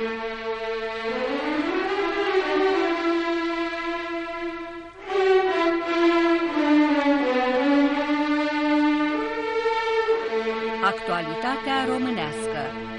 Actualitatea românească.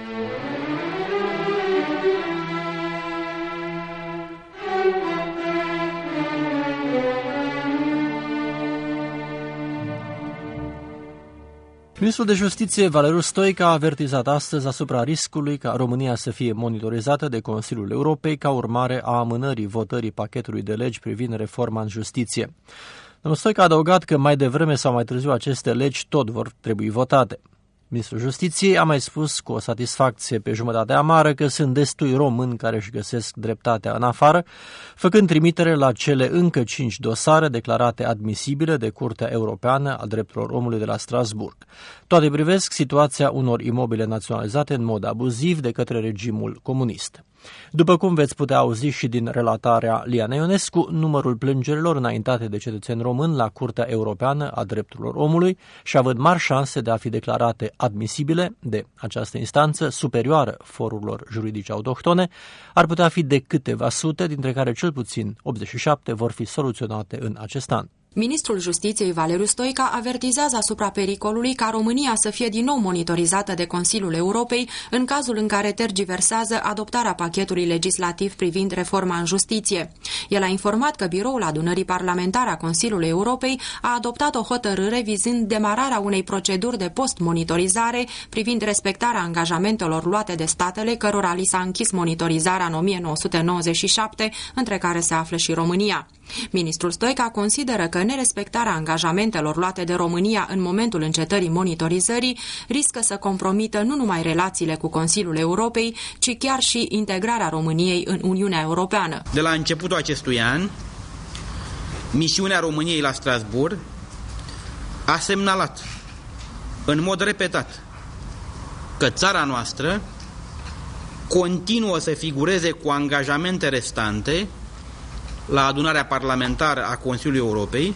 Ministrul de Justiție, Valeriu Stoica, a avertizat astăzi asupra riscului ca România să fie monitorizată de Consiliul Europei ca urmare a amânării votării pachetului de legi privind reforma în justiție. Domnul Stoica a adăugat că mai devreme sau mai târziu aceste legi tot vor trebui votate. Ministrul Justiției a mai spus cu o satisfacție pe jumătate amară că sunt destui români care își găsesc dreptatea în afară, făcând trimitere la cele încă 5 dosare declarate admisibile de Curtea Europeană a Drepturilor Omului de la Strasbourg. Toate privesc situația unor imobile naționalizate în mod abuziv de către regimul comunist. După cum veți putea auzi și din relatarea Liana Ionescu, numărul plângerilor înaintate de cetățeni români la Curtea Europeană a Drepturilor Omului și având mari șanse de a fi declarate admisibile de această instanță superioară forurilor juridice autohtone, ar putea fi de câteva sute, dintre care cel puțin 87 vor fi soluționate în acest an. Ministrul Justiției Valeriu Stoica avertizează asupra pericolului ca România să fie din nou monitorizată de Consiliul Europei în cazul în care tergiversează adoptarea pachetului legislativ privind reforma în justiție. El a informat că Biroul Adunării Parlamentare a Consiliului Europei a adoptat o hotărâre vizând demararea unei proceduri de post-monitorizare privind respectarea angajamentelor luate de statele cărora li s-a închis monitorizarea în 1997, între care se află și România. Ministrul Stoica consideră că nerespectarea angajamentelor luate de România în momentul încetării monitorizării riscă să compromită nu numai relațiile cu Consiliul Europei, ci chiar și integrarea României în Uniunea Europeană. De la începutul acestui an, misiunea României la Strasbourg a semnalat în mod repetat că țara noastră continuă să figureze cu angajamente restante la adunarea parlamentară a Consiliului Europei,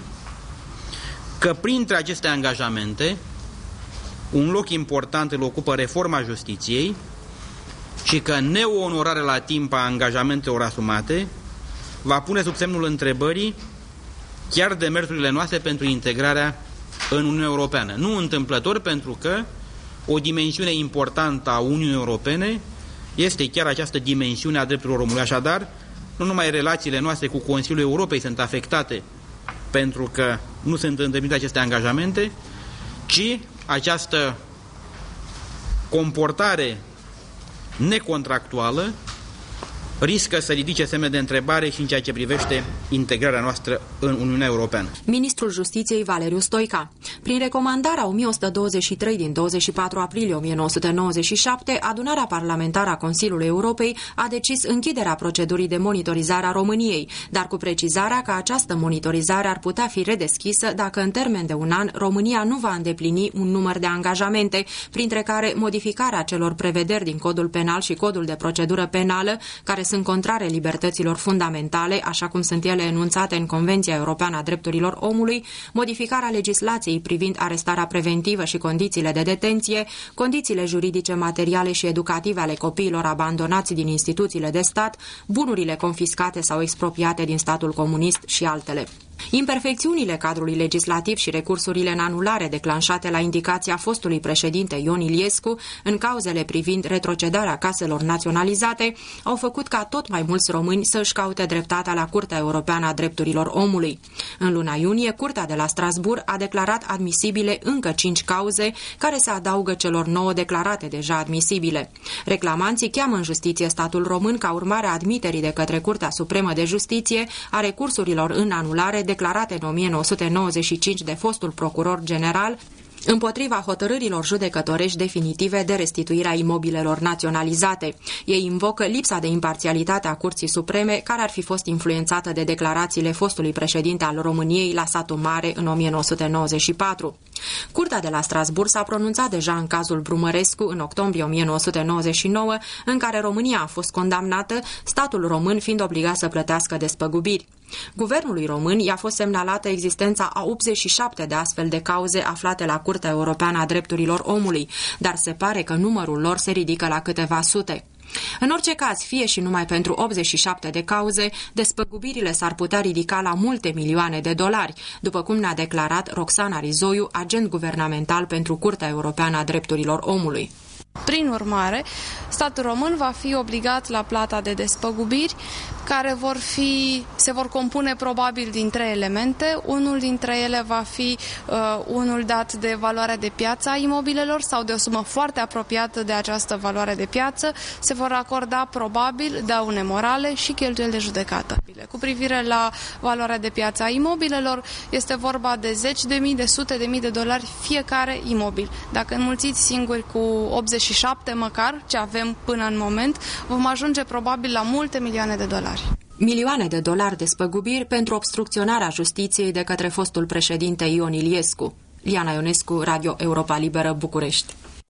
că printre aceste angajamente un loc important îl ocupă reforma justiției și că neonorarea la timp a angajamentelor asumate va pune sub semnul întrebării chiar demersurile noastre pentru integrarea în Uniunea Europeană. Nu întâmplător, pentru că o dimensiune importantă a Uniunii Europene este chiar această dimensiune a drepturilor omului. Așadar, nu numai relațiile noastre cu Consiliul Europei sunt afectate pentru că nu sunt îndeplinite aceste angajamente, ci această comportare necontractuală riscă să ridice semne de întrebare și în ceea ce privește integrarea noastră în Uniunea Europeană. Ministrul Justiției Valeriu Stoica. Prin recomandarea 1123 din 24 aprilie 1997, adunarea parlamentară a Consiliului Europei a decis închiderea procedurii de monitorizare a României, dar cu precizarea că această monitorizare ar putea fi redeschisă dacă în termen de un an România nu va îndeplini un număr de angajamente, printre care modificarea celor prevederi din Codul Penal și Codul de Procedură Penală, care sunt contrare libertăților fundamentale, așa cum sunt ele enunțate în Convenția Europeană a Drepturilor Omului, modificarea legislației privind arestarea preventivă și condițiile de detenție, condițiile juridice, materiale și educative ale copiilor abandonați din instituțiile de stat, bunurile confiscate sau expropriate din statul comunist și altele. Imperfecțiunile cadrului legislativ și recursurile în anulare declanșate la indicația fostului președinte Ion Iliescu în cauzele privind retrocedarea caselor naționalizate au făcut ca tot mai mulți români să își caute dreptatea la Curtea Europeană a Drepturilor Omului. În luna iunie, Curtea de la Strasbourg a declarat admisibile încă 5 cauze, care se adaugă celor 9 declarate deja admisibile. Reclamanții cheamă în justiție statul român ca urmare a admiterii de către Curtea Supremă de Justiție a recursurilor în anulare declarate în 1995 de fostul procuror general împotriva hotărârilor judecătorești definitive de restituirea imobilelor naționalizate. Ei invocă lipsa de imparțialitate a Curții Supreme, care ar fi fost influențată de declarațiile fostului președinte al României la Satul Mare în 1994. Curtea de la Strasbourg s-a pronunțat deja în cazul Brumărescu în octombrie 1999, în care România a fost condamnată, statul român fiind obligat să plătească despăgubiri. Guvernului român i-a fost semnalată existența a 87 de astfel de cauze aflate la Curtea Europeană a Drepturilor Omului, dar se pare că numărul lor se ridică la câteva sute. În orice caz, fie și numai pentru 87 de cauze, despăgubirile s-ar putea ridica la multe milioane de dolari, după cum ne-a declarat Roxana Rizoiu, agent guvernamental pentru Curtea Europeană a Drepturilor Omului. Prin urmare, statul român va fi obligat la plata de despăgubiri, care se vor compune probabil din 3 elemente. Unul dintre ele va fi unul dat de valoarea de piață a imobilelor sau de o sumă foarte apropiată de această valoare de piață. Se vor acorda probabil daune morale și cheltuieli de judecată. Cu privire la valoarea de piață a imobilelor, este vorba de zeci de mii, de sute de mii de dolari fiecare imobil. Dacă înmulțiți singuri cu 87 măcar, ce avem până în moment, vom ajunge probabil la multe milioane de dolari. Milioane de dolari de spăgubiri pentru obstrucționarea justiției de către fostul președinte Ion Iliescu. Liana Ionescu, Radio Europa Liberă, București.